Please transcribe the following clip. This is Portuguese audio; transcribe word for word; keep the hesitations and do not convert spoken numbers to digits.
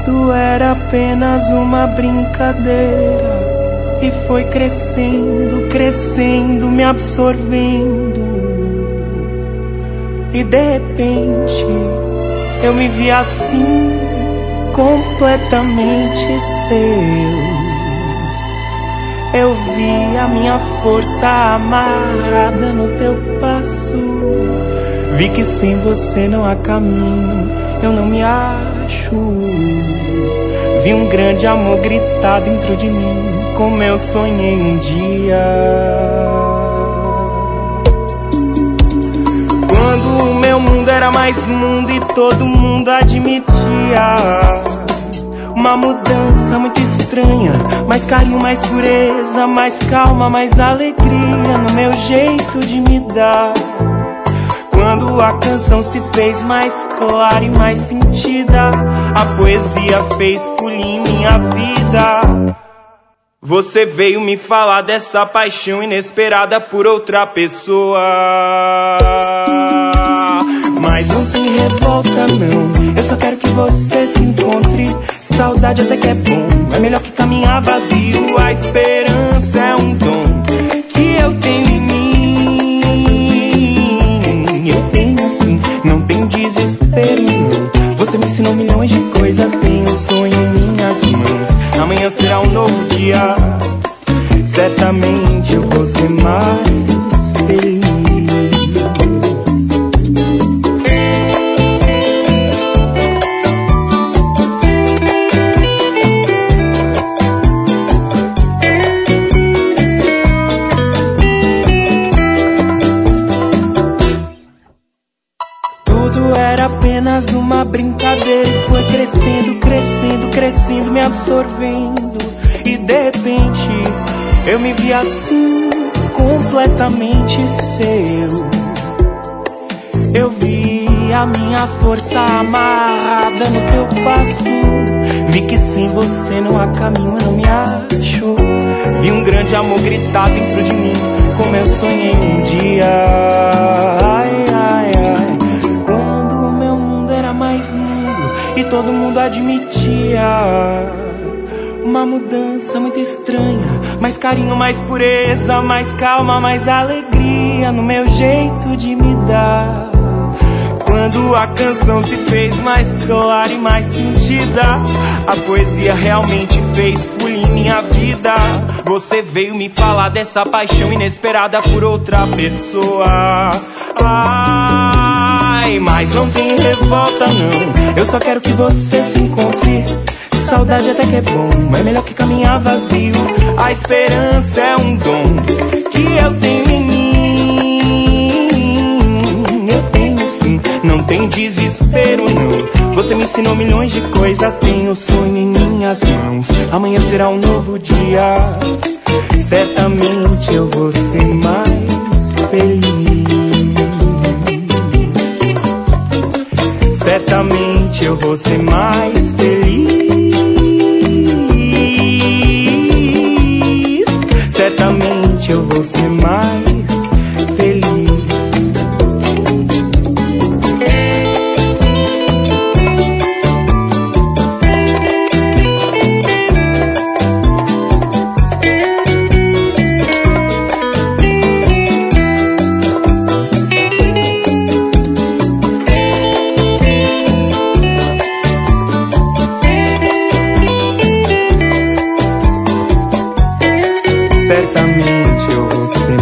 Tudo era apenas uma brincadeira e foi crescendo, crescendo, me absorvendo. E de repente eu me vi assim, completamente seu. Eu vi a minha força amarrada no teu passo. Vi que sem você não há caminho, eu não me acho. Vi um grande amor gritar dentro de mim, como eu sonhei um dia. Quando o meu mundo era mais mundo e todo mundo admitia uma mudança muito estranha, mais carinho, mais pureza, mais calma, mais alegria no meu jeito de me dar. Quando a canção se fez mais clara e mais sentida, a poesia fez folia em minha vida. Você veio me falar dessa paixão inesperada por outra pessoa. Mas não tem revolta não, eu só quero que você se encontre. Saudade até que é bom, é melhor que caminhar vazio. A esperança é um dom que eu tenho em mim. Eu tenho sim, não tem desespero não. Você me ensinou milhões de coisas, tenho um sonho em minhas mãos. Amanhã será um novo dia, certamente eu vou ser mais feliz. Apenas uma brincadeira e foi crescendo, crescendo, crescendo, me absorvendo. E de repente eu me vi assim, completamente seu. Eu vi a minha força amarrada no teu passo. Vi que sem você não há caminho, eu não me acho. Vi um grande amor gritar dentro de mim, como eu sonhei um dia. Ai, ai, ai. Mais mundo e todo mundo admitia uma mudança muito estranha, mais carinho, mais pureza, mais calma, mais alegria no meu jeito de me dar. Quando a canção se fez mais clara e mais sentida, a poesia realmente fez folia em minha vida. Você veio me falar dessa paixão inesperada por outra pessoa. Ai, mas não tem revolta não, eu só quero que você se encontre. Saudade até que é bom, é melhor que caminhar vazio. A esperança é um dom que eu tenho em mim. Eu tenho sim, não tem desespero não. Você me ensinou milhões de coisas, tenho sonho em minhas mãos. Amanhã será um novo dia, certamente eu vou ser mais feliz. Certamente eu vou ser mais feliz. Certamente eu vou ser mais feliz. Certamente eu vou ser